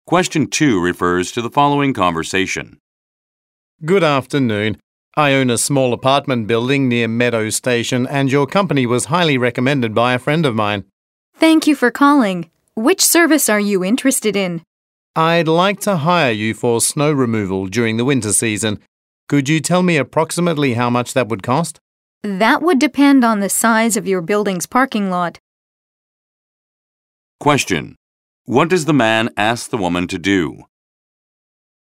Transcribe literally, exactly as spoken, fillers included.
Question two refers to the following conversation. Good afternoon. I own a small apartment building near Meadow Station and your company was highly recommended by a friend of mine. Thank you for calling. Which service are you interested in? I'd like to hire you for snow removal during the winter season. Could you tell me approximately how much that would cost? That would depend on the size of your building's parking lot. Question. What does the man ask the woman to do?